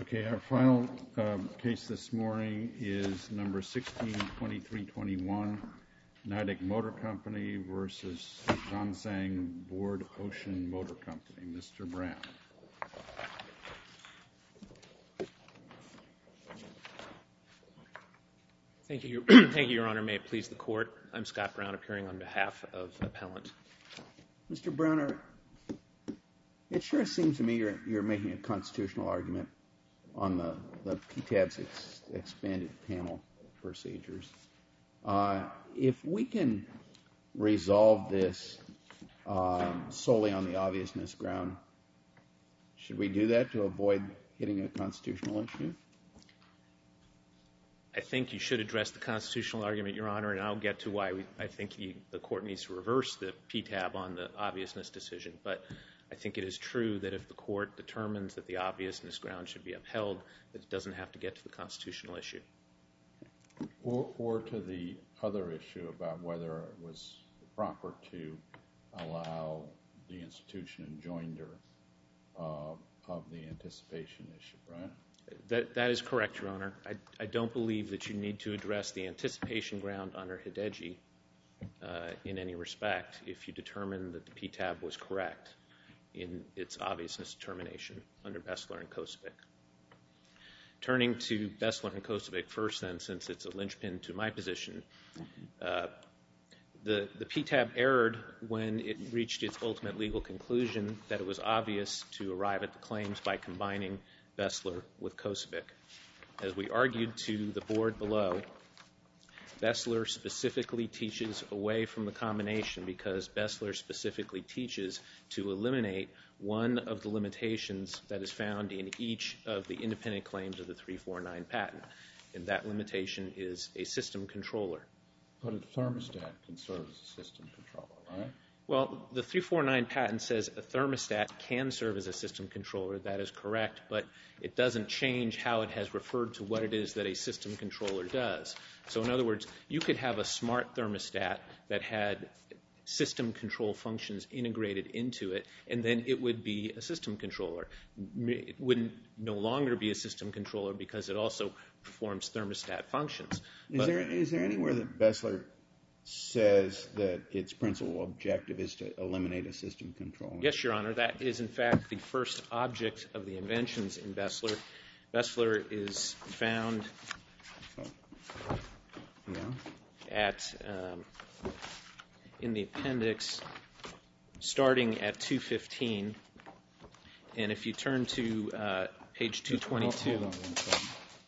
Okay, our final case this morning is number 162321, Nidec Motor Company versus Zhongzheng Board Ocean Motor Company. Mr. Brown. Thank you. Thank you, Your Honor. May it please the Court. I'm Scott Brown, appearing on behalf of Appellant. Mr. Browner, it sure seems to me you're making a constitutional argument on the PTAB's expanded panel procedures. If we can resolve this solely on the obviousness ground, should we do that to avoid hitting a constitutional issue? I think you should address the constitutional argument, Your Honor, and I'll get to why I think the Court needs to reverse the PTAB on the obviousness decision. But I think it is true that if the Court determines that the obviousness ground should be upheld, that it doesn't have to get to the constitutional issue. Or to the other issue about whether it was proper to allow the institution and joinder of the anticipation issue, right? That is correct, Your Honor. I don't believe that you need to address the anticipation ground under Hideji in any respect if you determine that the PTAB was correct in its obviousness determination under Bessler and Kosovic. Turning to Bessler and Kosovic first, then, since it's a linchpin to my position, the PTAB erred when it reached its ultimate legal conclusion that it was obvious to arrive at the claims by combining Bessler with Kosovic. As we argued to the board below, Bessler specifically teaches away from the combination because Bessler specifically teaches to eliminate one of the limitations that is found in each of the independent claims of the 349 patent, and that limitation is a system controller. But a thermostat can serve as a system controller, right? Well, the 349 patent says a thermostat can serve as a system controller. That is correct, but it doesn't change how it has referred to what it is that a system controller does. So in other words, you could have a smart thermostat that had system control functions integrated into it, and then it would be a system controller. It wouldn't no longer be a system controller because it also performs thermostat functions. Is there anywhere that Bessler says that its principal objective is to eliminate a system controller? Yes, Your Honor. That is, in fact, the first object of the inventions in Bessler. Bessler is found in the appendix starting at 215. And if you turn to page 222. Hold on one second.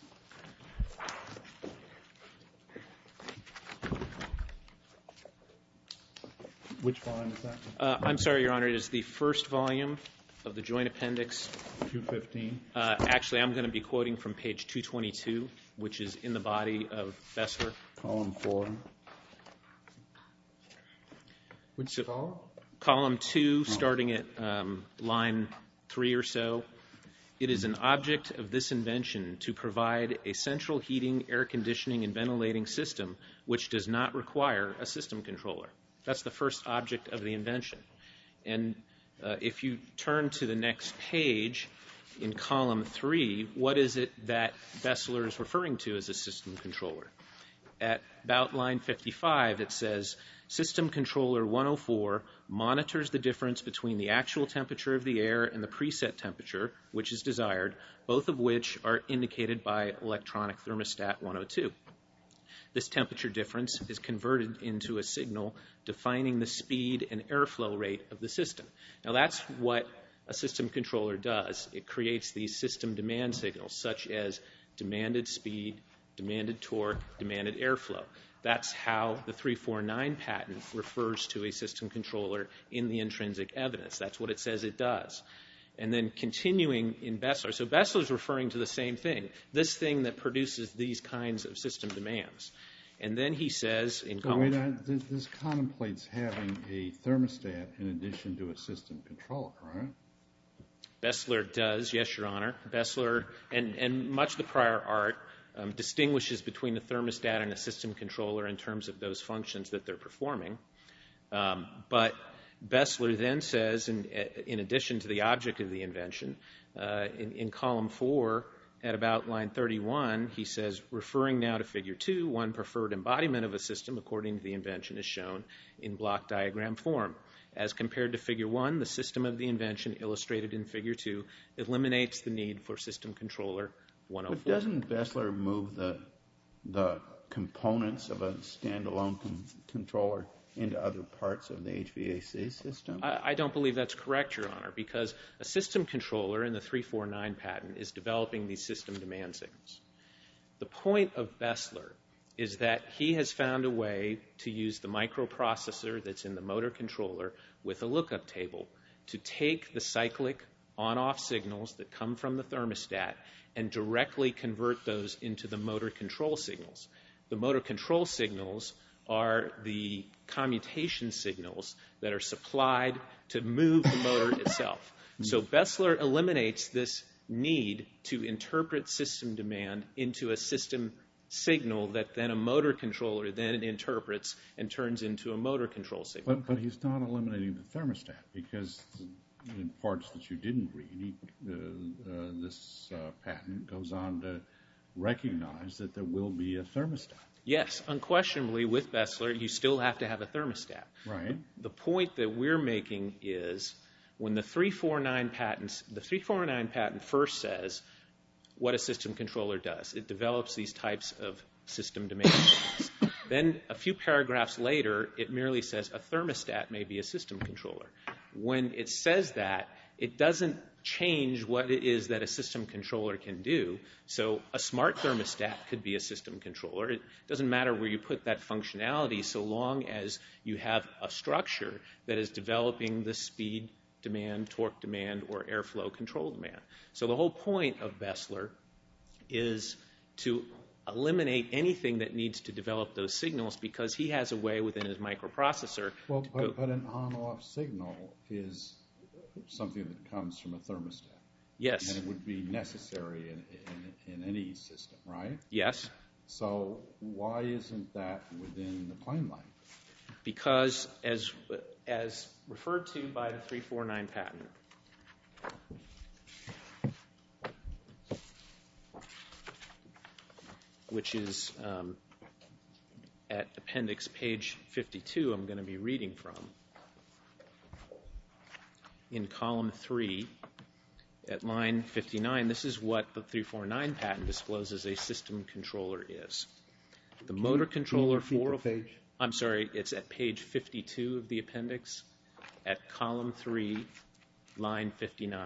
Which volume is that? I'm sorry, Your Honor. It is the first volume of the joint appendix. 215? Actually, I'm going to be quoting from page 222, which is in the body of Bessler. Column 4. Which column? Column 2, starting at line 3 or so. It is an object of this invention to provide a central heating, air conditioning, and ventilating system which does not require a system controller. That's the first object of the invention. And if you turn to the next page in column 3, what is it that Bessler is referring to as a system controller? At about line 55, it says, System Controller 104 monitors the difference between the actual temperature of the air and the preset temperature, which is desired, both of which are indicated by electronic thermostat 102. This temperature difference is converted into a signal defining the speed and airflow rate of the system. Now, that's what a system controller does. It creates these system demand signals, such as demanded speed, demanded torque, demanded airflow. That's how the 349 patent refers to a system controller in the intrinsic evidence. That's what it says it does. And then continuing in Bessler, so Bessler is referring to the same thing, this thing that produces these kinds of system demands. And then he says in column... This contemplates having a thermostat in addition to a system controller, right? Bessler does, yes, Your Honor. Bessler, and much of the prior art, distinguishes between a thermostat and a system controller in terms of those functions that they're performing. But Bessler then says, in addition to the object of the invention, in column 4, at about line 31, he says, referring now to Figure 2, one preferred embodiment of a system according to the invention is shown in block diagram form. As compared to Figure 1, the system of the invention illustrated in Figure 2 eliminates the need for system controller 104. But doesn't Bessler move the components of a standalone controller into other parts of the HVAC system? I don't believe that's correct, Your Honor, because a system controller in the 349 patent is developing these system demand signals. The point of Bessler is that he has found a way to use the microprocessor that's in the motor controller with a lookup table to take the cyclic on-off signals that come from the thermostat and directly convert those into the motor control signals. The motor control signals are the commutation signals that are supplied to move the motor itself. So Bessler eliminates this need to interpret system demand into a system signal that then a motor controller then interprets and turns into a motor control signal. But he's not eliminating the thermostat, because in parts that you didn't read, this patent goes on to recognize that there will be a thermostat. Yes, unquestionably, with Bessler, you still have to have a thermostat. Right. The point that we're making is when the 349 patent first says what a system controller does. It develops these types of system demand signals. Then a few paragraphs later, it merely says a thermostat may be a system controller. When it says that, it doesn't change what it is that a system controller can do. So a smart thermostat could be a system controller. It doesn't matter where you put that functionality so long as you have a structure that is developing the speed demand, torque demand, or airflow control demand. So the whole point of Bessler is to eliminate anything that needs to develop those signals, because he has a way within his microprocessor. Well, but an on-off signal is something that comes from a thermostat. Yes. And it would be necessary in any system, right? Yes. So why isn't that within the claim language? Because as referred to by the 349 patent, which is at appendix page 52, I'm going to be reading from, in column 3 at line 59, this is what the 349 patent discloses a system controller is. The motor controller for... I'm sorry, it's at page 52 of the appendix at column 3, line 59.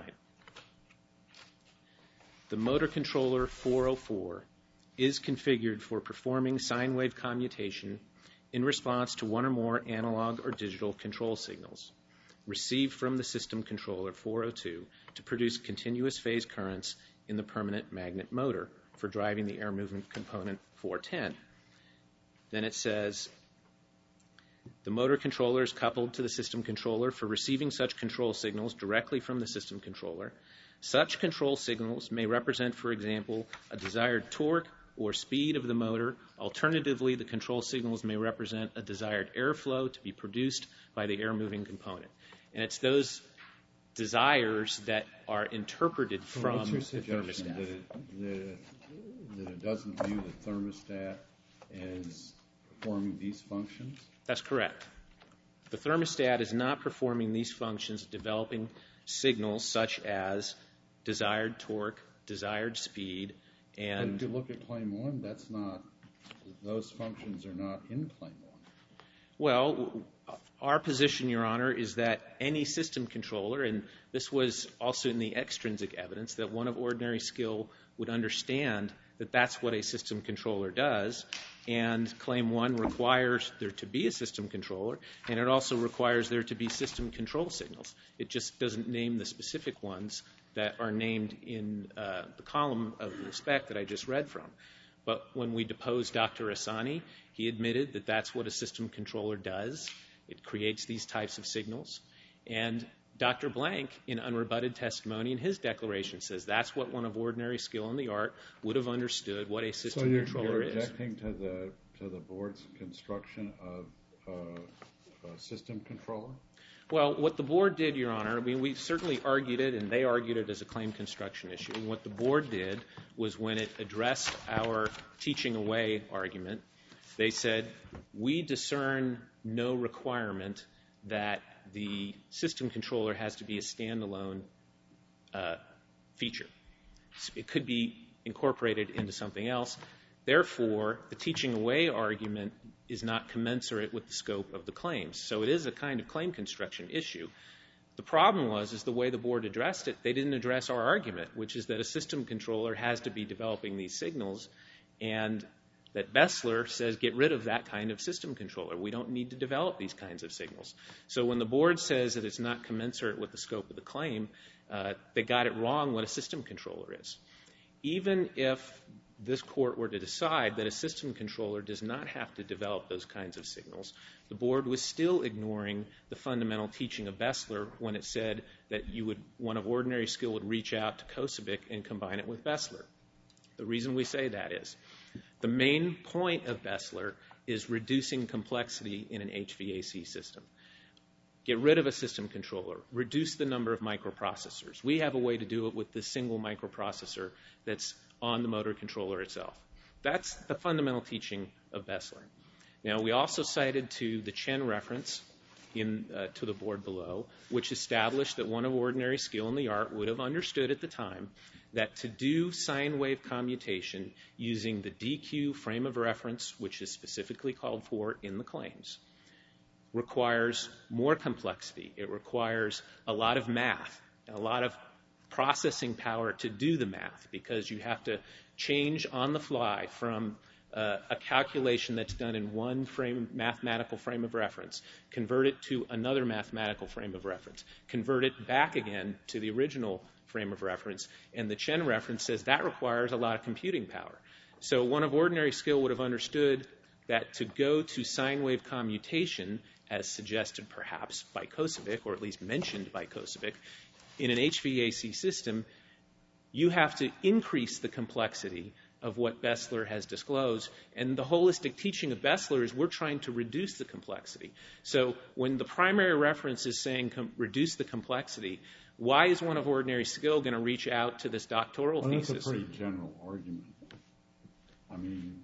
The motor controller 404 is configured for performing sine wave commutation in response to one or more analog or digital control signals received from the system controller 402 to produce continuous phase currents in the permanent magnet motor for driving the air movement component 410. Then it says, the motor controller is coupled to the system controller for receiving such control signals directly from the system controller. Such control signals may represent, for example, a desired torque or speed of the motor. Alternatively, the control signals may represent a desired airflow to be produced by the air moving component. And it's those desires that are interpreted from what's your the suggestion, thermostat. that it doesn't view the thermostat as performing these functions? That's correct. The thermostat is not performing these functions, developing signals such as desired torque, desired speed, and... But if you look at Claim 1, that's not... Those functions are not in Claim 1. Well, our position, Your Honor, is that any system controller, and this was also in the extrinsic evidence, that one of ordinary skill would understand that that's what a system controller does, and Claim 1 requires there to be a system controller, and it also requires there to be system control signals. It just doesn't name the specific ones that are named in the column of the spec that I just read from. But when we deposed Dr. Asani, he admitted that that's what a system controller does. It creates these types of signals. And Dr. Blank, in unrebutted testimony in his declaration, says that's what one of ordinary skill in the art would have understood what a system controller is. So you're objecting to the board's construction of a system controller? Well, what the board did, Your Honor, I mean, we certainly argued it, and they argued it as a claim construction issue. And what the board did was when it addressed our teaching away argument, they said, we discern no requirement that the system controller has to be a standalone feature. It could be incorporated into something else. Therefore, the teaching away argument is not commensurate with the scope of the claims. So it is a kind of claim construction issue. The problem is the way the board addressed it, they didn't address our argument, which is that a system controller has to be developing these signals, and that Bessler says get rid of that kind of system controller. We don't need to develop these kinds of signals. So when the board says that it's not commensurate with the scope of the claim, they got it wrong what a system controller is. Even if this court were to decide that a system controller does not have to develop those kinds of signals, the board was still ignoring the fundamental teaching of Bessler when it said that one of ordinary skill would reach out to Kosovic and combine it with Bessler. The reason we say that is the main point of Bessler is reducing complexity in an HVAC system. Get rid of a system controller. Reduce the number of microprocessors. We have a way to do it with this single microprocessor that's on the motor controller itself. That's the fundamental teaching of Bessler. Now, we also cited to the Chen reference to the board below, which established that one of ordinary skill in the art would have understood at the time that to do sine wave commutation using the DQ frame of reference, which is specifically called for in the claims, requires more complexity. It requires a lot of math, a lot of processing power to do the math, because you have to change on the fly from a calculation that's done in one mathematical frame of reference, convert it to another mathematical frame of reference, convert it back again to the original frame of reference, and the Chen reference says that requires a lot of computing power. So one of ordinary skill would have understood that to go to sine wave commutation, as suggested perhaps by Kosovic, or at least mentioned by Kosovic, in an HVAC system, you have to increase the complexity of what Bessler has disclosed. And the holistic teaching of Bessler is we're trying to reduce the complexity. So when the primary reference is saying reduce the complexity, why is one of ordinary skill going to reach out to this doctoral thesis? That's a pretty general argument. I mean,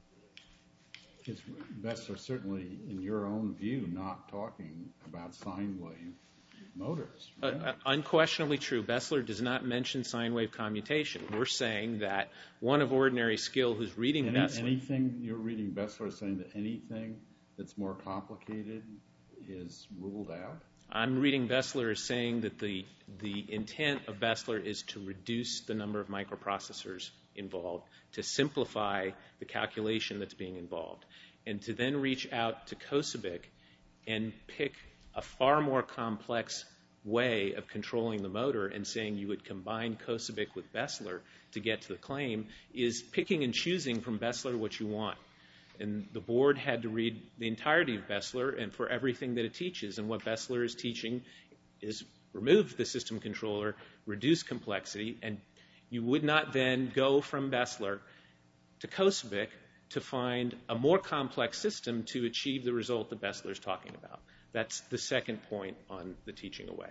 is Bessler certainly, in your own view, not talking about sine wave motors? Right? Unquestionably true. Bessler does not mention sine wave commutation. We're saying that one of ordinary skill who's reading Bessler... Anything you're reading Bessler saying that anything that's more complicated is ruled out? I'm reading Bessler as saying that the intent of Bessler is to reduce the number of microprocessors involved, to simplify the calculation that's being involved, and to then reach out to Kosovic and pick a far more complex way of controlling the motor and saying you would combine Kosovic with Bessler to get to the claim is picking and choosing from Bessler what you want. And the board had to read the entirety of Bessler and for everything that it teaches. And what Bessler is teaching is remove the system controller, reduce complexity, and you would not then go from Bessler to Kosovic to find a more complex system to achieve the result that Bessler is talking about. That's the second point on the teaching away.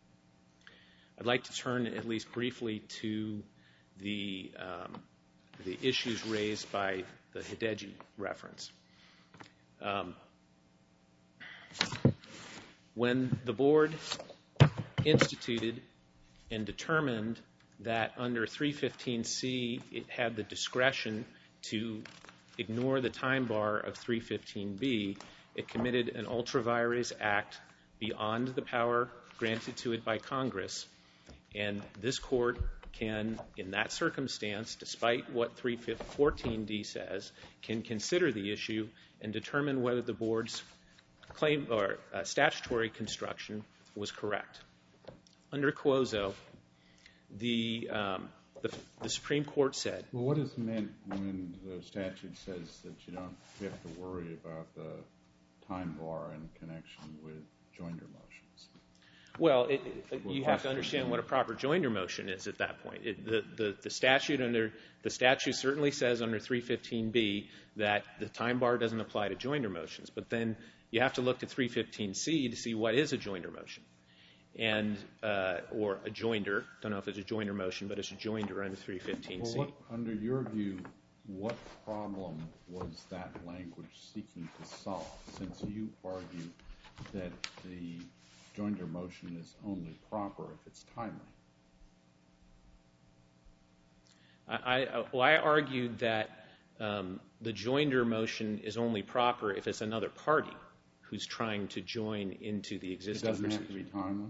I'd like to turn at least briefly to the issues raised by the Hidegi reference. When the board instituted and determined that under 315C it had the discretion to ignore the time bar of 315B, it committed an ultra vires act beyond the power granted to it by Congress, and this court can, in that circumstance, despite what 314D says, can consider the issue and determine whether the board's claim or statutory construction was correct. Under Quozo, the Supreme Court said... Well, what is meant when the statute says that you don't have to worry about the time bar in connection with joinder motions? Well, you have to understand what a proper joinder motion is at that point. The statute certainly says under 315B that the time bar doesn't apply to joinder motions, but then You have to look to 315C to see what is a joinder motion, or a joinder. Don't know if it's a joinder motion, but it's a joinder under 315C. Well, under your view, what problem was that language seeking to solve, since you argue that the joinder motion is only proper if it's timely? I argued that the joinder motion is only proper if it's another party who's trying to join into the existing procedure. It doesn't have to be timely?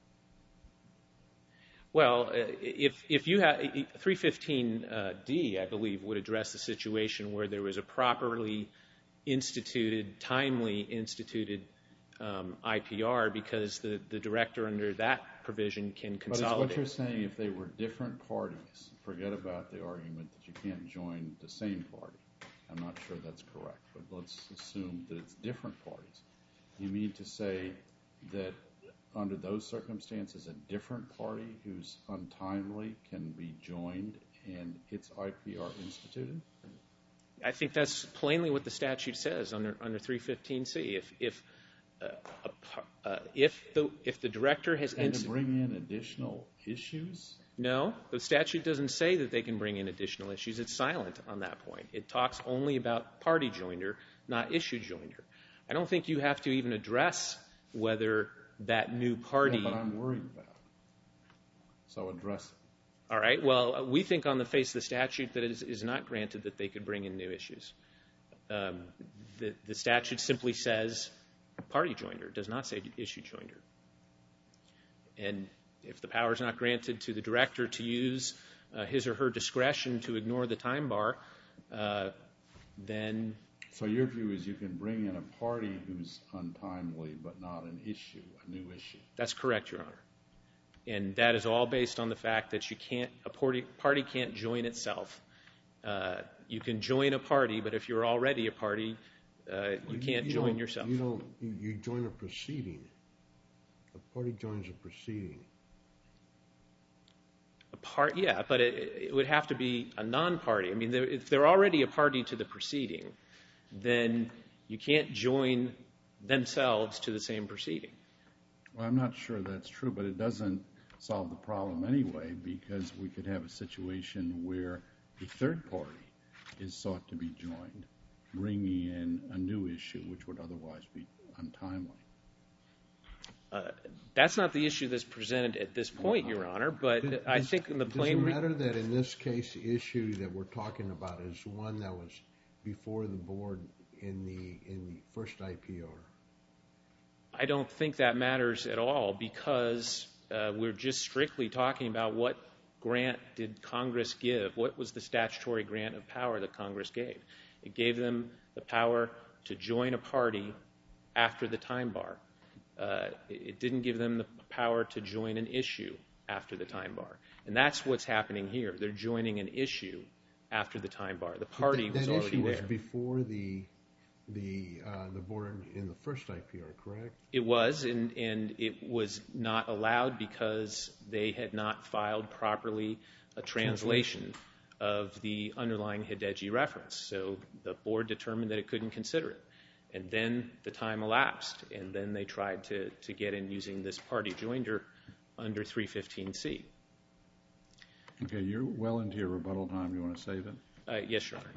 Well, if you have 315D, I believe, would address the situation where there was a properly instituted, timely instituted IPR, because the director under that provision can consolidate. But it's what you're saying, if they were different parties, forget about the argument that you can't join the same party. I'm not sure that's correct, but let's assume that it's different parties. You mean to say that under those circumstances, a different party who's untimely can be joined and its IPR instituted? I think that's plainly what the statute says under 315C. If the director has and to bring in additional issues? No, the statute doesn't say that they can bring in additional issues. It's silent on that point. It talks only about party joinder, not issue joinder. I don't think you have to even address whether that new party... Yeah, but I'm worried about it. So address it. All right. Well, we think on the face of the statute that it is not granted that they could bring in new issues. The statute simply says party joinder. It does not say issue joinder. And if the power is not granted to the director to use his or her discretion to ignore the time bar, then... So your view is you can bring in a party who's untimely but not an issue, a new issue. That's correct, Your Honor. And that is all based on the fact that a party can't join itself. You can join a party, but if you're already a party, you can't join yourself. You join a proceeding. A party joins a proceeding. Yeah, but it would have to be a non-party. I mean, if they're already a party to the proceeding, then you can't join themselves to the same proceeding. Well, I'm not sure that's true, but it doesn't solve the problem anyway, because we could have a situation where a third party is sought to be joined, bringing in a new issue which would otherwise be untimely. That's not the issue that's presented at this point, Your Honor, but I think in the plain... Does it matter that in this case the issue that we're talking about is one that was before the board in the first IPR? I don't think that matters at all, because we're just strictly talking about what grant did Congress give. What was the statutory grant of power that Congress gave? It gave them the power to join a party after the time bar. It didn't give them the power to join an issue after the time bar. And that's what's happening here. They're joining an issue after the time bar. The party was already there. That issue was before the board in the first IPR, correct? It was, and it was not allowed because they had not filed properly a translation of the underlying Hideji reference. So the board determined that it couldn't consider it. And then the time elapsed, and then they tried to get in using this party joinder under 315C. Okay, you're well into your rebuttal time. You want to save it? Yes, Your Honor.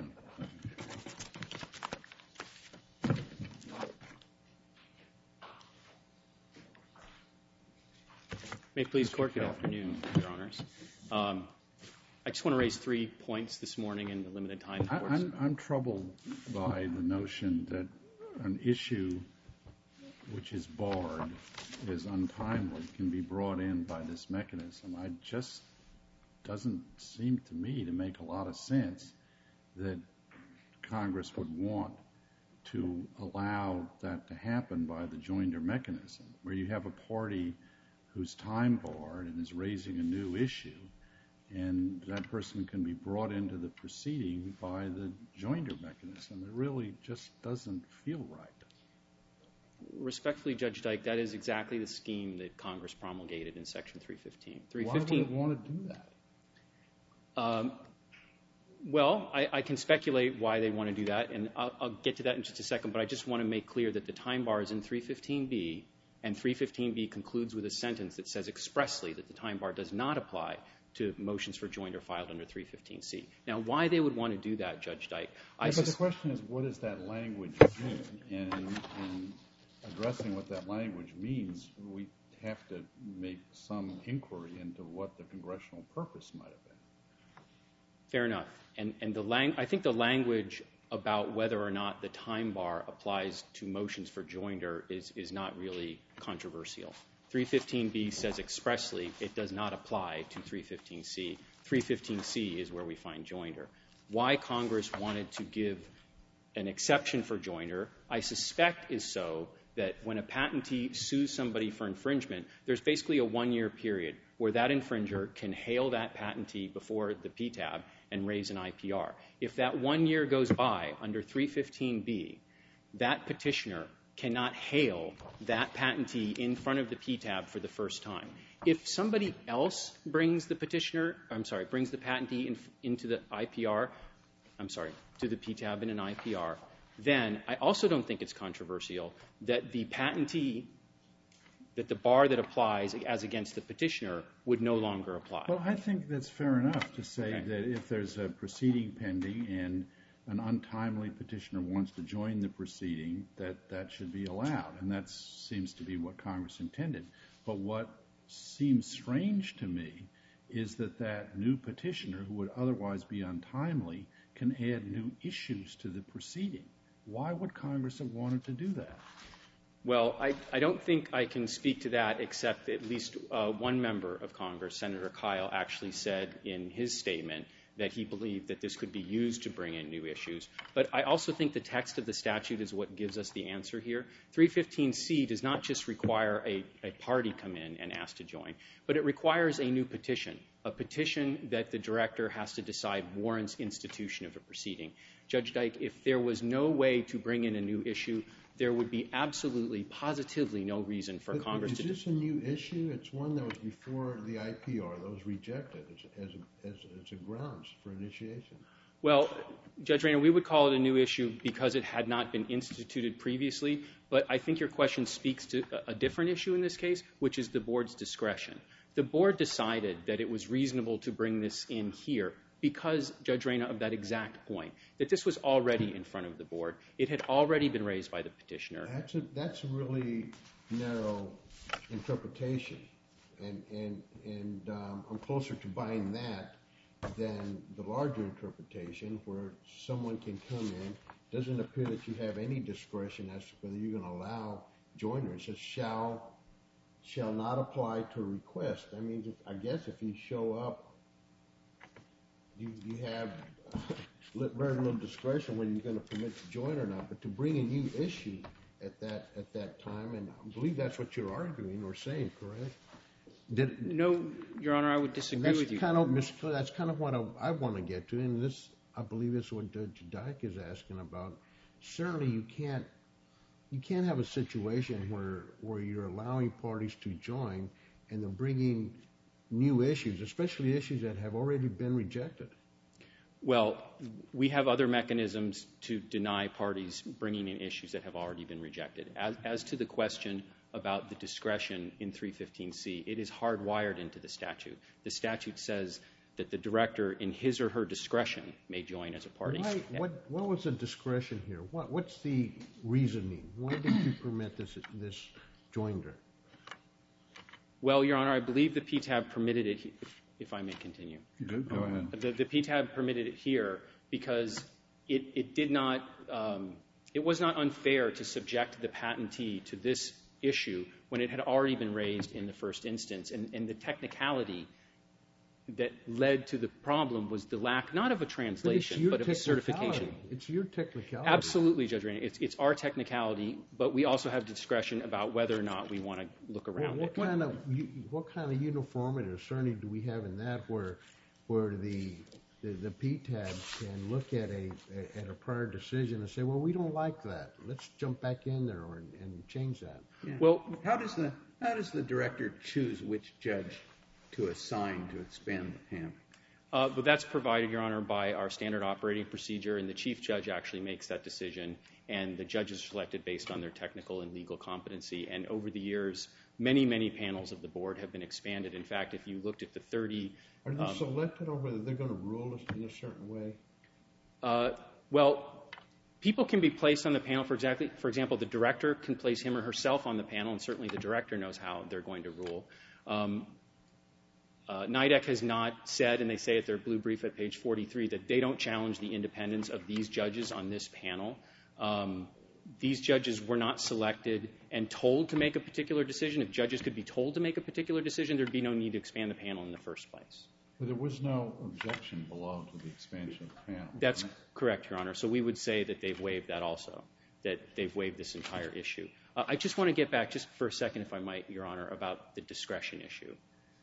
May it please the Court, good afternoon, Your Honors. I just want to raise 3 points this morning in the limited time. I'm troubled by the notion that an issue which is barred, is untimely, can be brought in by this mechanism. It just doesn't seem to me to make a lot of sense that Congress would want to allow that to happen by the joinder mechanism, where you have a party who's time barred and is raising a new issue, and that person can be brought into the proceeding by the joinder mechanism. It really just doesn't feel right. Respectfully, Judge Dyke, that is exactly the scheme that Congress promulgated in Section 315. Why would it want to do that? Well, I can speculate why they want to do that, and I'll get to that in just a second, but I just want to make clear that the time bar is in 315B, and 315B concludes with a sentence that says expressly that the time bar does not apply to motions for joinder filed under 315C. Now, why they would want to do that, Judge Dyke? But the question is, what does that language mean? And in addressing what that language means, we have to make some inquiry into what the congressional purpose might have been. Fair enough. And I think the language about whether or not the time bar applies to motions for joinder is not really controversial. 315B says expressly it does not apply to 315C. 315C is where we find joinder. Why Congress wanted to give an exception for joinder, I suspect is so that when a patentee sues somebody for infringement, there's basically a 1-year period where that infringer can hail that patentee before the PTAB and raise an IPR. If that 1 year goes by under 315B, that petitioner cannot hail that patentee in front of the PTAB for the first time. If somebody else brings the patentee into the IPR, to the PTAB in an IPR, then I also don't think it's controversial that the patentee, that the bar that applies as against the petitioner would no longer apply. Well, I think that's fair enough to say that if there's a proceeding pending and an untimely petitioner wants to join the proceeding, that should be allowed. And that seems to be what Congress intended. But what seems strange to me is that new petitioner who would otherwise be untimely can add new issues to the proceeding. Why would Congress have wanted to do that? Well, I don't think I can speak to that except at least one member of Congress, Senator Kyle, actually said in his statement that he believed that this could be used to bring in new issues. But I also think the text of the statute is what gives us the answer here. 315C does not just require a party come in and ask to join, but it requires a new petition, a petition that the director has to decide warrants institution of a proceeding. Judge Dyke, if there was no way to bring in a new issue, there would be absolutely, positively no reason for Congress to do. Is this a new issue? It's one that was before the IPR that was rejected as a grounds for initiation. Well, Judge Rayner, we would call it a new issue because it had not been instituted previously, but I think your question speaks to a different issue in this case, which is the board's discretion. The board decided that it was reasonable to bring this in here because, Judge Rayner, of that exact point, that this was already in front of the board. It had already been raised by the petitioner. That's a really narrow interpretation, and I'm closer to buying that than the larger interpretation where someone can come in. It doesn't appear that you have any discretion as to whether you're going to allow joiners. It shall not apply to a request. I mean, I guess if you show up, you have very little discretion whether you're going to permit to join or not, but to bring a new issue at that time, and I believe that's what you're arguing or saying, correct? No, Your Honor, I would disagree with you. That's kind of what I want to get to, and this, I believe, is what Judge Dyke is asking about. Certainly, you can't have a situation where you're allowing parties to join and they're bringing new issues, especially issues that have already been rejected. Well, we have other mechanisms to deny parties bringing in issues that have already been rejected. As to the question about the discretion in 315C, it is hardwired into the statute. The statute says that the director, in his or her discretion, may join as a party. What was the discretion here? What's the reasoning? Why did you permit this joinder? Well, Your Honor, I believe the PTAB permitted it, if I may continue. Go ahead. The PTAB permitted it here because it did not, it was not unfair to subject the patentee to this issue when it had already been raised in the first instance. And the technicality that led to the problem was the lack, not of a translation, but of a certification. It's your technicality. Absolutely, Judge Rainey. It's our technicality, but we also have discretion about whether or not we want to look around it. What kind of uniformity or certainty do we have in that where the PTAB can look at a prior decision and say, well, we don't like that. Let's jump back in there and change that. Yeah. Well, how does the director choose which judge to assign to expand the panel? But that's provided, Your Honor, by our standard operating procedure, and the chief judge actually makes that decision, and the judges are selected based on their technical and legal competency. And over the years, many, many panels of the board have been expanded. In fact, if you looked at the 30... Are they selected or whether they're going to rule in a certain way? Well, people can be placed on the panel. For example, the director can place him or herself on the panel, and certainly the director knows how they're going to rule. NIDEC has not said, and they say at their blue brief at page 43, that they don't challenge the independence of these judges on this panel. These judges were not selected and told to make a particular decision. If judges could be told to make a particular decision, there'd be no need to expand the panel in the first place. But there was no objection below to the expansion of the panel. That's correct, Your Honor. So we would say that they've waived that also, that they've waived this entire issue. I just want to get back just for a second, if I might, Your Honor, about the discretion issue.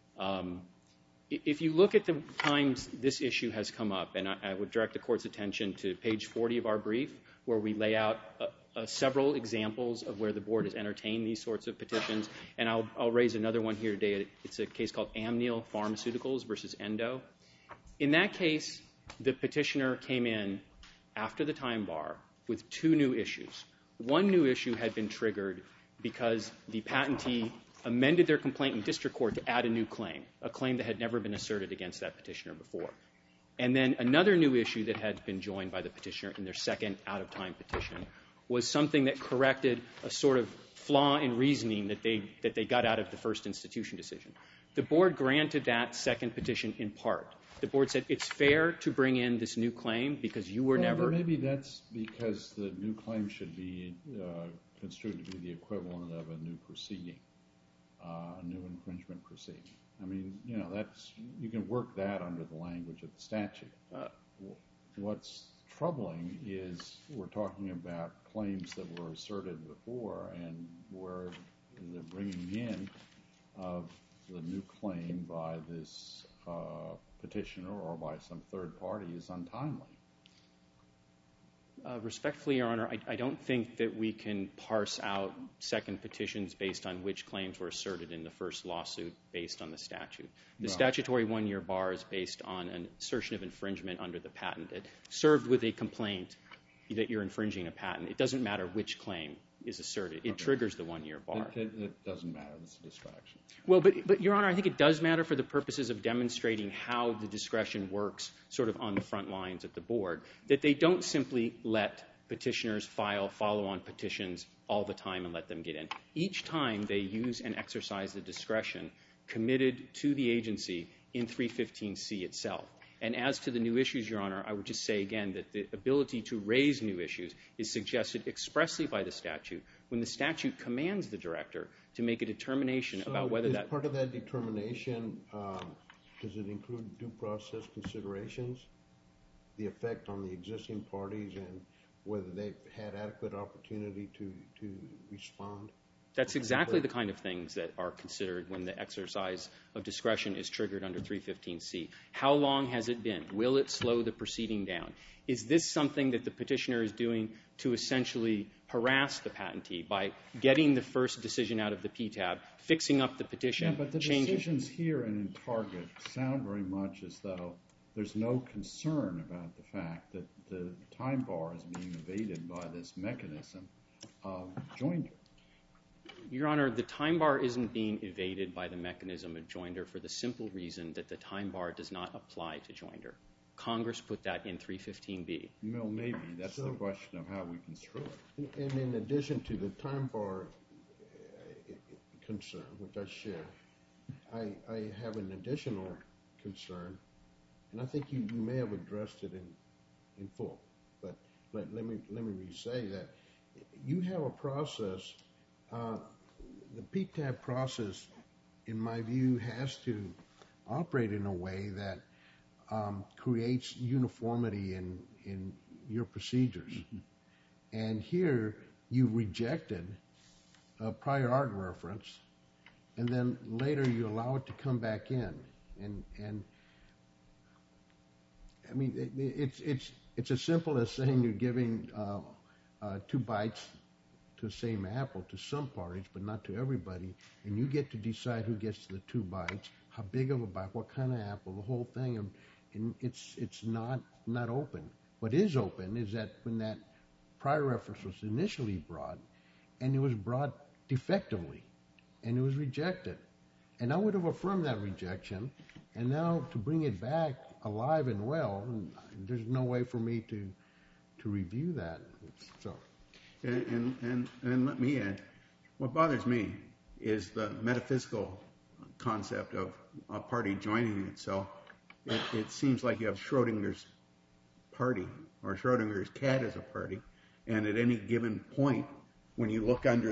If you look at the times this issue has come up, and I would direct the Court's attention to page 40 of our brief, where we lay out several examples of where the Board has entertained these sorts of petitions, and I'll raise another one here today. It's a case called Amneal Pharmaceuticals versus Endo. In that case, the petitioner came in after the time bar with two new issues. One new issue had been triggered because the patentee amended their complaint in district court to add a new claim, a claim that had never been asserted against that petitioner before. And then another new issue that had been joined by the petitioner in their second out-of-time petition was something that corrected a sort of flaw in reasoning that they got out of the first institution decision. The Board granted that second petition in part. The Board said it's fair to bring in this new claim because you were never... Maybe that's because the new claim should be construed to be the equivalent of a new proceeding, a new infringement proceeding. I mean, you know, you can work that under the language of the statute. What's troubling is we're talking about claims that were asserted before, and where the bringing in of the new claim by this petitioner or by some third party is untimely. Respectfully, Your Honor, I don't think that we can parse out second petitions based on which claims were asserted in the first lawsuit based on the statute. The statutory one-year bar is based on an assertion of infringement under the patent. It served with a complaint that you're infringing a patent. It doesn't matter which claim is asserted. It triggers the one-year bar. It doesn't matter. It's a distraction. Well, but Your Honor, I think it does matter for the purposes of demonstrating how the discretion works sort of on the front lines at the Board, that they don't simply let petitioners file follow-on petitions all the time and let them get in. Each time they use and exercise the discretion committed to the agency in 315C itself. And as to the new issues, Your Honor, I would just say again that the ability to raise new issues is suggested expressly by the statute when the statute commands the director to make a determination about whether that... So part of that determination, does it include due process considerations, the effect on the existing parties, and whether they've had adequate opportunity to respond? That's exactly the kind of things that are considered when the exercise of discretion is triggered under 315C. How long has it been? Will it slow the proceeding down? Is this something that the petitioner is doing to essentially harass the patentee by getting the first decision out of the PTAB, fixing up the petition, but the decisions here and in Target sound very much as though there's no concern about the fact that the time bar is being evaded by this mechanism of joinder. Your Honor, the time bar isn't being evaded by the mechanism of joinder for the simple reason that the time bar does not apply to joinder. Congress put that in 315B. Well, maybe. That's the question of how we construe it. And in addition to the time bar concern, which I share, I have an additional concern, and I think you may have addressed it in full, but let me re-say that you have a process. The PTAB process, in my view, has to operate in a way that creates uniformity in your procedures. And here you rejected a prior art reference, and then later you allow it to come back in. And I mean, it's as simple as saying you're giving 2 bites to the same apple to some parties, but not to everybody, and you get to decide who gets the 2 bites, how big of a bite, what kind of apple, the whole thing, and it's not open. What is open is that when that prior reference was initially brought, and it was brought defectively, and it was rejected. And I would have affirmed that rejection, and now to bring it back alive and well, there's no way for me to review that. So, and let me add, what bothers me is the metaphysical concept of a party joining itself. It seems like you have Schrodinger's party, or Schrodinger's cat as a party, and at any given point, when you look under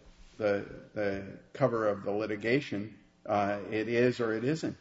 the cover of the litigation, it is or it isn't.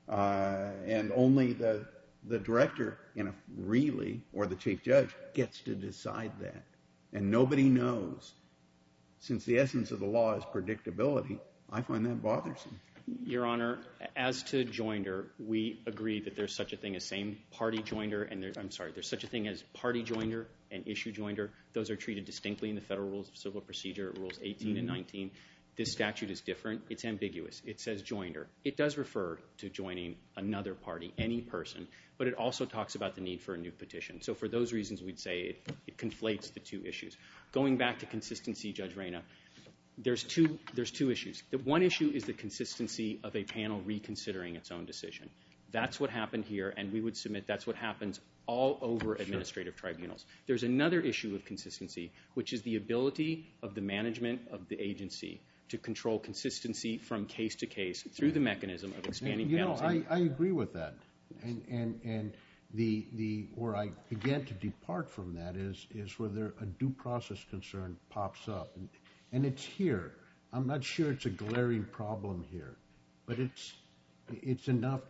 And only the director, really, or the chief judge, gets to decide that. And nobody knows. Since the essence of the law is predictability, I find that bothersome. Your Honor, as to joinder, we agree that there's such a thing as same party joinder, and there's such a thing as party joinder and issue joinder. Those are treated distinctly in the Federal Rules of Civil Procedure, Rules 18 and 19. This statute is different. It's ambiguous. It says joinder. It does refer to joining another party, any person, but it also talks about the need for a new petition. So for those reasons, we'd say it conflates the two issues. Going back to consistency, Judge Reyna, there's two issues. The one issue is the consistency of a panel reconsidering its own decision. That's what happened here, and we would submit that's what happens all over administrative tribunals. There's another issue of consistency, which is the ability of the management of the agency to control consistency from case to case through the mechanism of expanding panels. I agree with that. And where I began to depart from that is where a due process concern pops up. And it's here. I'm not sure it's a glaring problem here, but it's enough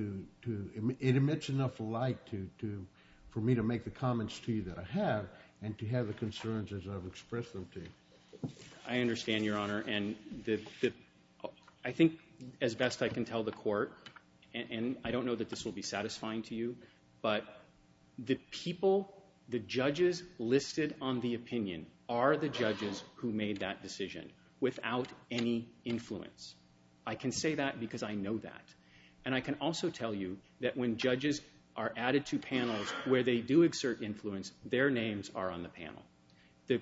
it emits enough light for me to make the comments to you that I have, and to have the concerns as I've expressed them to you. I understand, Your Honor, and I think as best I can tell the court, and I don't know that this will be satisfying to you, but the judges listed on the opinion are the judges who made that decision without any influence. I can say that because I know that. And I can also tell you that when judges are added to panels where they do exert influence, their names are on the panel. The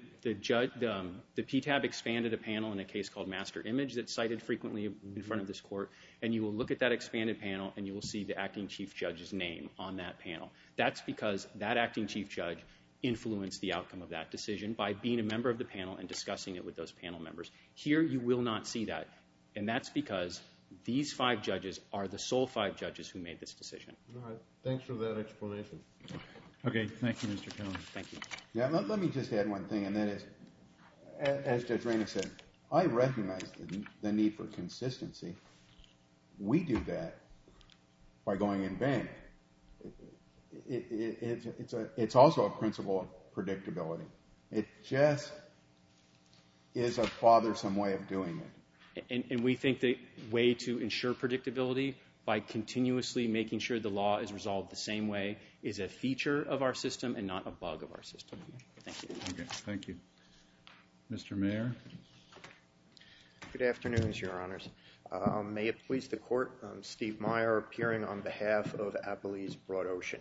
PTAB expanded a panel in a case called Master Image that's cited frequently in front of this court, and you will look at that expanded panel and you will see the acting chief judge's name on that panel. That's because that acting chief judge influenced the outcome of that decision by being a member of the panel and discussing it with those panel members. Here you will not see that, and that's because these 5 judges are the sole 5 judges who made this decision. All right. Thanks for that explanation. Okay, thank you, Mr. Kelly. Thank you. Yeah, let me just add one thing, and that is, as Judge Reyna said, I recognize the need for consistency. We do that by going in bank. It's also a principle of predictability. It just is a bothersome way of doing it. And we think the way to ensure predictability by continuously making sure the law is resolved the same way is a feature of our system and not a bug of our system. Thank you. Okay, thank you. Mr. Mayor? Good afternoon, Your Honors. May it please the Court, I'm Steve Meyer, appearing on behalf of Appalese Broad Ocean.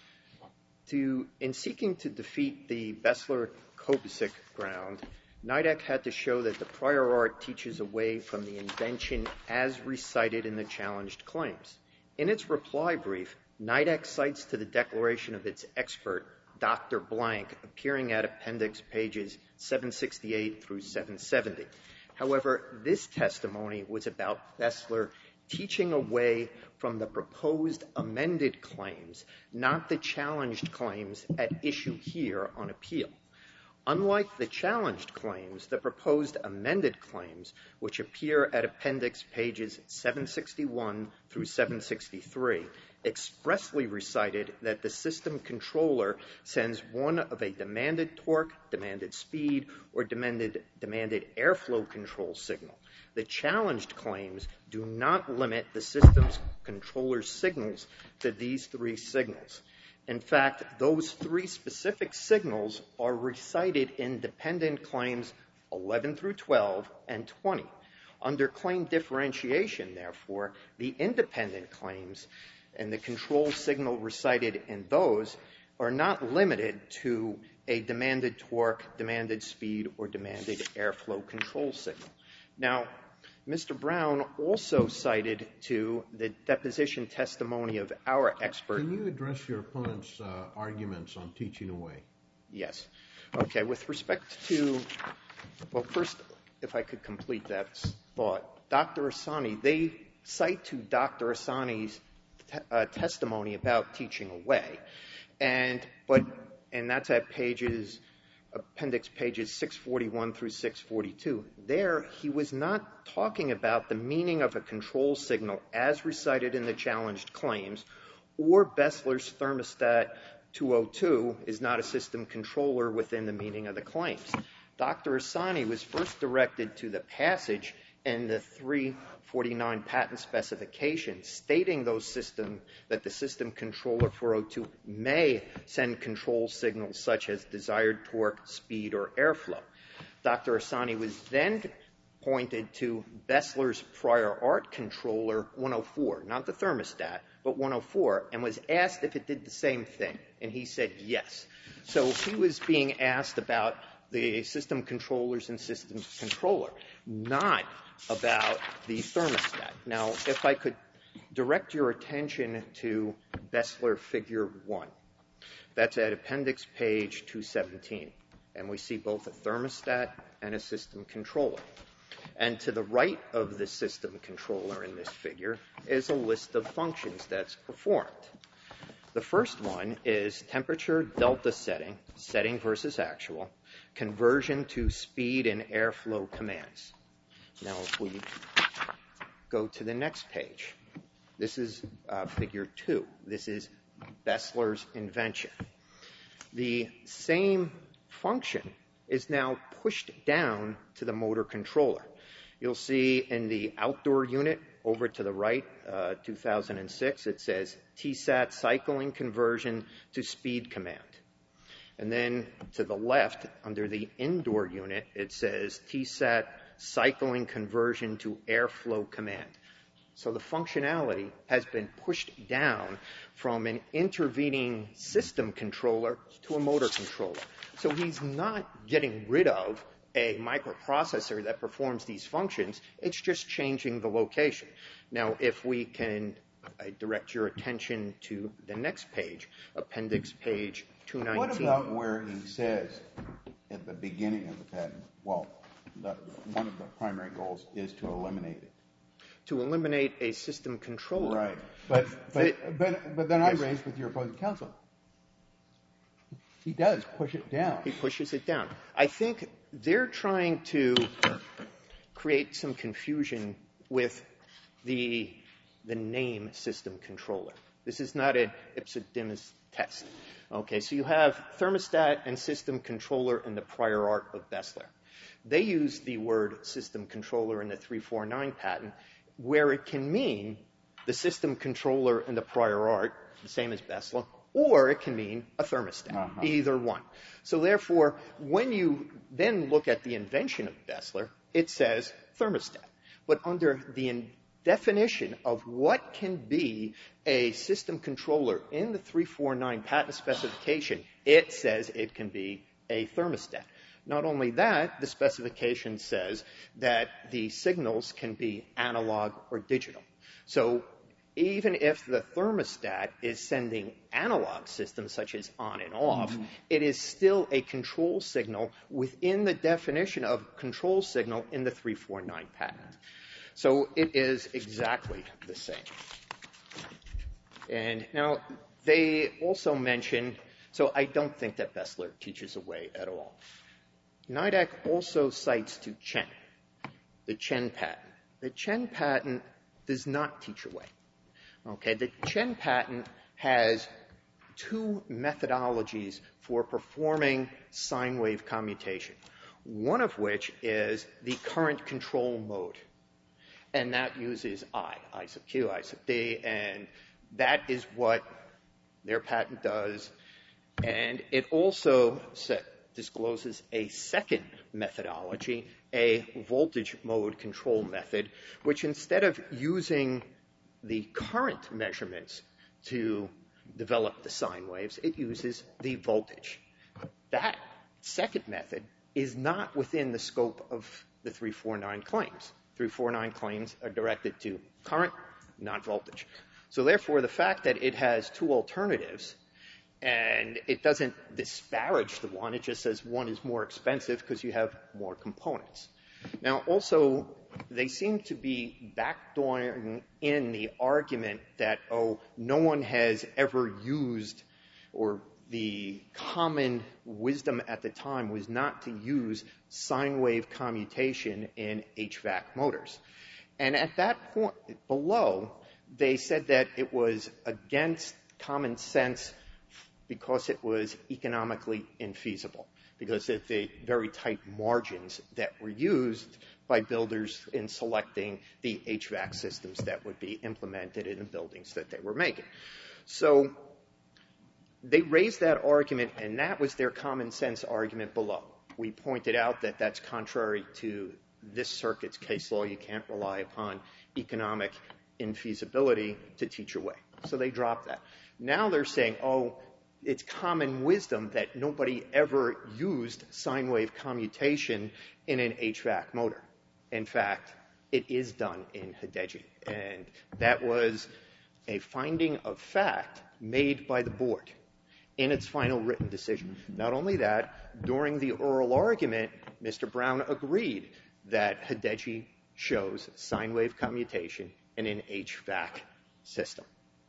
In seeking to defeat the Bessler-Kobesic ground, NIDAC had to show that the prior art teaches away from the invention as recited in the challenged claims. In its reply brief, NIDAC cites to the declaration of its expert, Dr. Blank, appearing at appendix pages 768 through 770. However, this testimony was about Bessler teaching away from the proposed amended claims, not the challenged claims at issue here on appeal. Unlike the challenged claims, the proposed amended claims, which appear at appendix pages 761 through 763, expressly recited that the system controller sends one of a demanded torque, demanded speed, or demanded airflow control signal. The challenged claims do not limit the system's controller's signals to these 3 signals. In fact, those 3 specific signals are recited in dependent claims 11 through 12 and 20. Under claim differentiation, therefore, the independent claims and the control signal recited in those are not limited to a demanded torque, demanded speed, or demanded airflow control signal. Now, Mr. Brown also cited to the deposition testimony of our expert. Can you address your opponent's arguments on teaching away? Yes. Okay, with respect to, well, first, if I could complete that thought, Dr. Asani, they cite to Dr. Asani's testimony about teaching away, and that's at appendix pages 641 through 642. There, he was not talking about the meaning of a control signal as recited in the challenged claims, or Bessler's thermostat 202 is not a system controller within the meaning of the claims. Dr. Asani was first directed to the passage in the 349 patent specification stating that the system controller 402 may send control signals such as desired torque, speed, or airflow. Dr. Asani was then pointed to Bessler's prior art controller 104, not the thermostat, but 104, and was asked if it did the same thing, and he said yes. So he was being asked about the system controllers and system controller, not about the thermostat. Now, if I could direct your attention to Bessler figure 1. That's at appendix page 217, and we see both a thermostat and a system controller. And to the right of the system controller in this figure is a list of functions that's performed. The first one is temperature delta setting versus actual, conversion to speed and airflow commands. Now, if we go to the next page, this is figure 2. This is Bessler's invention. The same function is now pushed down to the motor controller. You'll see in the outdoor unit over to the right, 2006, it says TSAT cycling conversion to speed command. And then to the left, under the indoor unit, it says TSAT cycling conversion to airflow command. So the functionality has been pushed down from an intervening system controller to a motor controller. So he's not getting rid of a microprocessor that performs these functions. It's just changing the location. Now, if we can direct your attention to the next page, appendix page 219. What about where he says at the beginning of the patent, well, one of the primary goals is to eliminate it? To eliminate a system controller. Right. But then I raised with your opposing counsel. He does push it down. He pushes it down. I think they're trying to create some confusion with the name system controller. This is not an Ipsodemus test. Okay, so you have thermostat and system controller in the prior art of Bessler. They use the word system controller in the 349 patent, where it can mean the system controller in the prior art, the same as Bessler, or it can mean a thermostat, either one. So therefore, when you then look at the invention of Bessler, it says thermostat. But under the definition of what can be a system controller in the 349 patent specification, it says it can be a thermostat. Not only that, the specification says that the signals can be analog or digital. So even if the thermostat is sending analog systems such as on and off, it is still a control signal within the definition of control signal in the 349 patent. So it is exactly the same. And now they also mention, so I don't think that Bessler teaches away at all. NIDAC also cites to Chen, the Chen patent. The Chen patent does not teach away. Okay, the Chen patent has two methodologies for performing sine wave commutation, one of which is the current control mode. And that uses I sub Q, I sub D, and that is what their patent does. And it also discloses a second methodology, a voltage mode control method, which instead of using the current measurements to develop the sine waves. It uses the voltage. That second method is not within the scope of the 349 claims. 349 claims are directed to current, not voltage. So therefore, the fact that it has two alternatives, and it doesn't disparage the one, it just says one is more expensive because you have more components. Now, also, they seem to be backdooring in the argument that, oh, no one has ever used, or the common wisdom at the time was not to use sine wave commutation in HVAC motors. And at that point below, they said that it was against common sense because it was economically infeasible, because of the very tight margins that were used by builders in selecting the HVAC systems that would be implemented in the buildings that they were making. So they raised that argument, and that was their common sense argument below. We pointed out that that's contrary to this circuit's case law. You can't rely upon economic infeasibility to teach your way. So they dropped that. Now they're saying, oh, it's common wisdom that nobody ever used sine wave commutation in an HVAC motor. In fact, it is done in Hidegi. And that was a finding of fact made by the board in its final written decision. Not only that, during the oral argument, Mr. Brown agreed that Hidegi shows sine wave commutation in an HVAC system.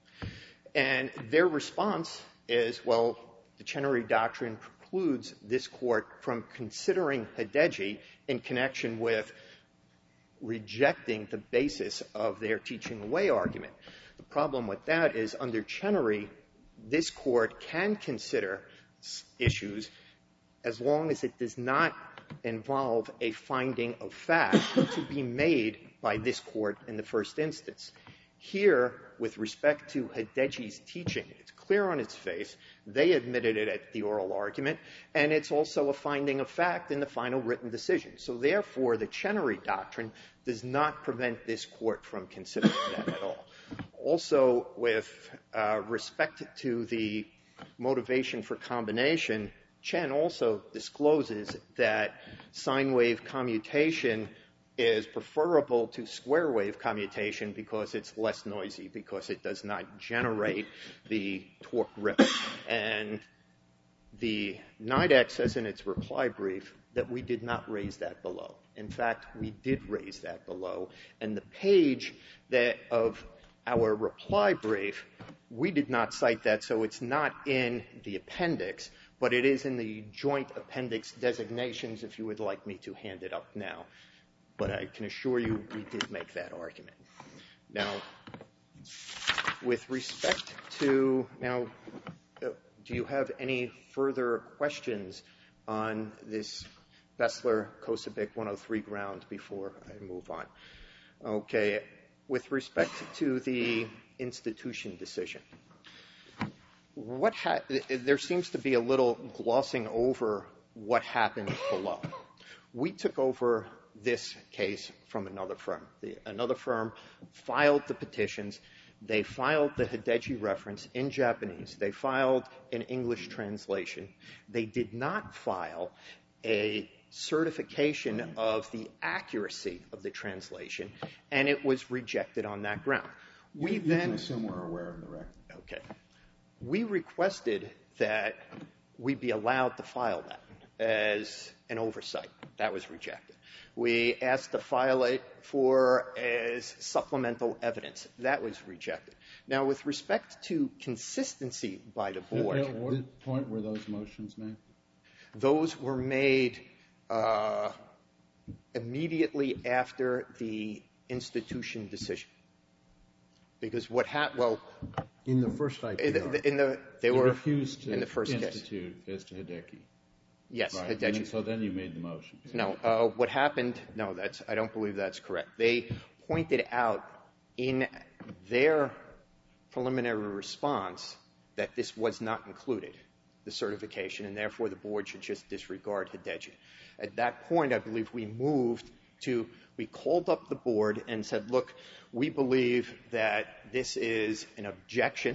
And their response is, well, the Chenery Doctrine precludes this court from considering Hidegi in connection with rejecting the basis of their teaching away argument. The problem with that is, under Chenery, this court can consider issues as long as it does not involve a finding of fact to be made by this court in the first instance. Here, with respect to Hidegi's teaching, it's clear on its face. They admitted it at the oral argument, and it's also a finding of fact in the final written decision. So therefore, the Chenery Doctrine does not prevent this court from considering that at all. Also, with respect to the motivation for combination, Chen also discloses that sine wave commutation is preferable to square wave commutation because it's less noisy, because it does not generate the torque ripple. And the NIDEC says in its reply brief that we did not raise that below. In fact, we did raise that below. And the page of our reply brief, we did not cite that, so it's not in the appendix, but it is in the joint appendix designations if you would like me to hand it up now. But I can assure you we did make that argument. Now, with respect to, do you have any further questions on this Bessler-Kosovic 103 ground before I move on? Okay, with respect to the institution decision, there seems to be a little glossing over what happened below. We took over this case from another firm. Another firm filed the petitions. They filed the Hidegi reference in Japanese. They filed an English translation. They did not file a certification of the accuracy of the translation, and it was rejected on that ground. You can assume we're aware of the record. Okay. We requested that we be allowed to file that as an oversight. That was rejected. We asked to file it as supplemental evidence. That was rejected. Now, with respect to consistency by the board... At what point were those motions made? Those were made immediately after the institution decision. Because what happened... Well, in the first IPR. They were refused to in the first institute as to Hideki. Yes, right. Hideki. And so then you made the motion. No, what happened... No, I don't believe that's correct. They pointed out in their preliminary response that this was not included, the certification, and therefore the board should just disregard Hideki. At that point, I believe we called up the board and said, look, we believe that this is an objection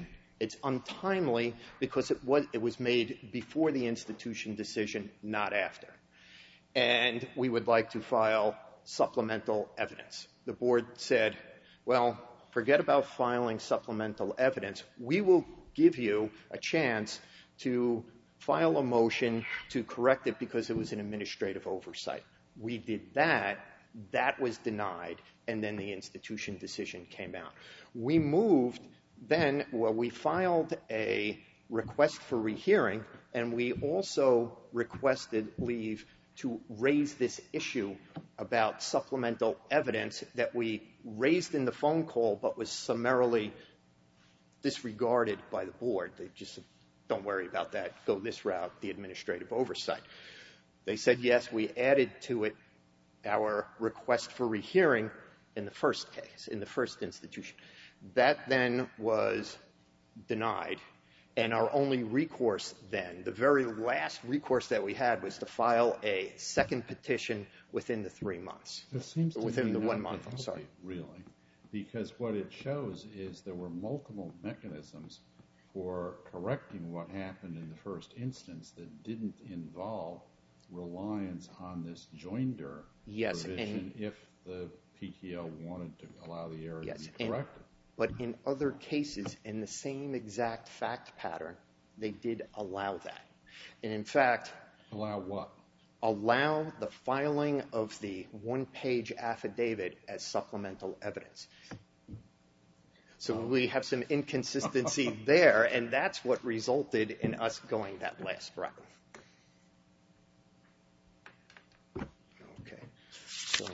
It's untimely because it was made before the institution decision, not after. And we would like to file supplemental evidence. The board said, well, forget about filing supplemental evidence. We will give you a chance to file a motion to correct it because it was an administrative oversight. We did that. That was denied, and then the institution decision came out. We moved then, well, we filed a request for rehearing, and we also requested leave to raise this issue about supplemental evidence that we raised in the phone call but was summarily disregarded by the board. They just said, don't worry about that. Go this route, the administrative oversight. They said, yes, we added to it our request for rehearing in the first case, in the first institution. That then was denied, and our only recourse then, the very last recourse that we had, was to file a second petition within the 3 months. It seems to within me the not 1 month, to I'm help sorry. you, really, because what it shows is there were multiple mechanisms for correcting what happened in the first instance that didn't involve reliance on this joinder provision if the PTO wanted to allow the error to be corrected. But in other cases, in the same exact fact pattern, they did allow that. And in fact... Allow what? Allow the filing of the one-page affidavit as supplemental evidence. So we have some inconsistency there, and that's what resulted in us going that last route. Okay. So,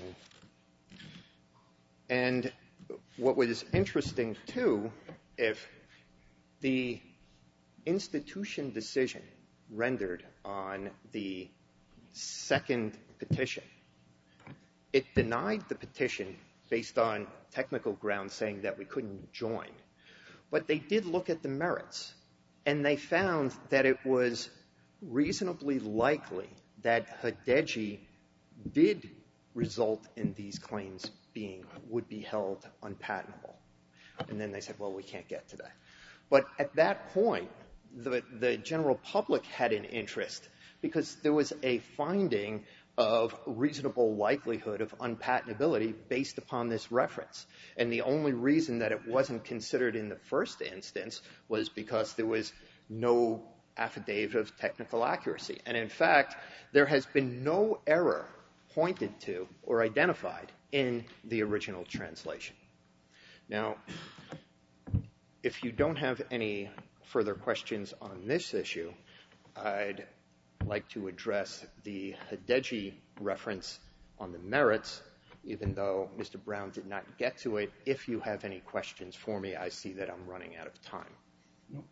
and what was interesting, too, if the institution decision rendered on the second petition, it denied the petition based on technical grounds saying that we couldn't join. But they did look at the merits, and they found that it was reasonably likely that Hadeji did result in these claims would be held unpatentable. And then they said, well, we can't get to that. But at that point, the general public had an interest because there was a finding of reasonable likelihood of unpatentability based upon this reference. And the only reason that it wasn't considered in the first instance was because there was no affidavit of technical accuracy. And in fact, there has been no error pointed to or identified in the original translation. Now, if you don't have any further questions on this issue, I'd like to address the Hadeji reference on the merits, even though Mr. Brown did not get to it. If you have any questions for me, I see that I'm running out of time. No.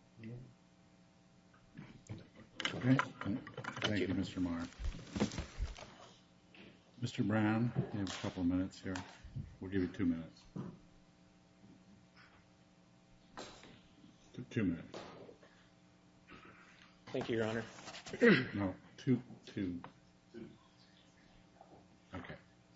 Okay. Thank you, Mr. Meyer. Mr. Brown, you have a couple of minutes here. We'll give you 2 minutes. 2 minutes. Thank you, Your Honor. No, two. Okay.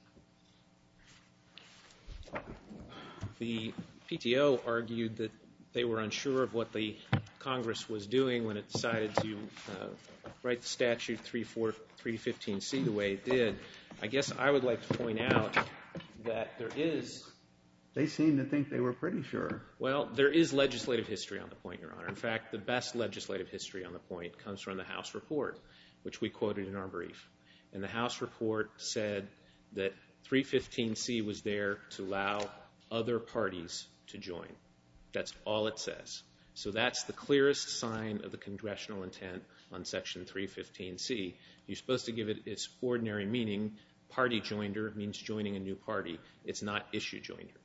The PTO argued that they were unsure of what the Congress was doing when it decided to write the statute 315C the way it did. I guess I would like to point out that there is... They seem to think they were pretty sure. Well, there is legislative history on the point, Your Honor. In fact, the best legislative history on the point comes from the House report, which we quoted in our brief. And the House report said that 315C was there to allow other parties to join. That's all it says. So that's the clearest sign of the congressional intent on Section 315C. You're supposed to give it its ordinary meaning. Party joinder means joining a new party. It's not issue joinder.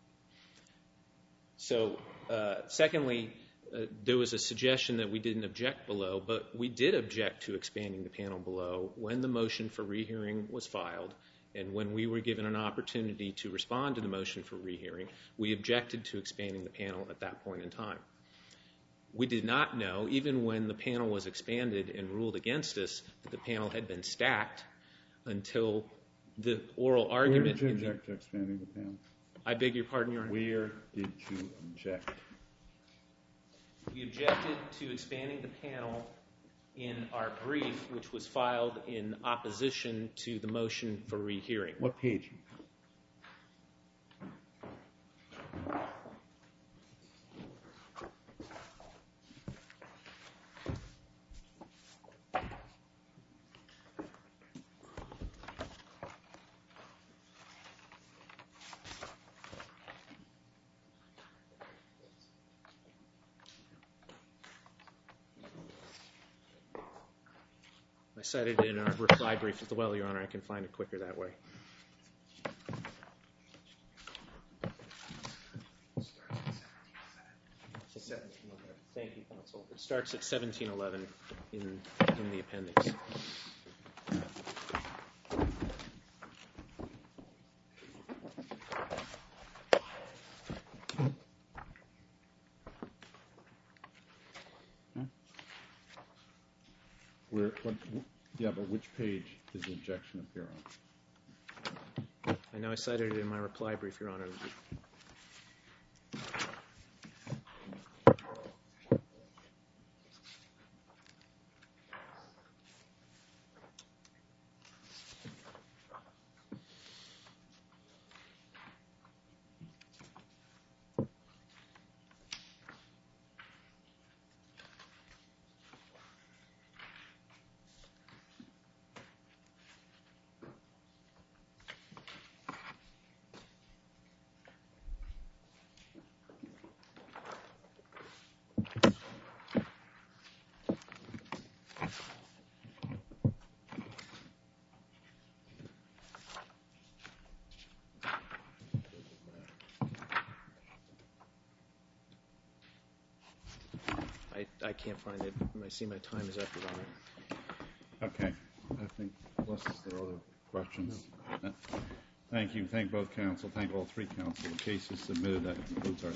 So, secondly, there was a suggestion that we didn't object below, but we did object to expanding the panel below when the motion for rehearing was filed, and when we were given an opportunity to respond to the motion for rehearing, we objected to expanding the panel at that point in time. We did not know, even when the panel was expanded and ruled against us, that the panel had been stacked until the oral argument... Where did you object to expanding the panel? I beg your pardon, Your Honor? Where did you object? We objected to expanding the panel in our brief, which was filed in opposition to the motion for rehearing. What page? I cited it in our reply brief as well, Your Honor. I can find it quicker that way. Thank you, counsel. It starts at 1711 in the appendix. But which page does the objection appear on? I know I cited it in my reply brief, Your Honor. I can't find it. I see my time is up, Your Honor. Okay. I think, unless there are other questions. Thank you. Thank both counsel. Thank all three counsel. The case is submitted. That concludes our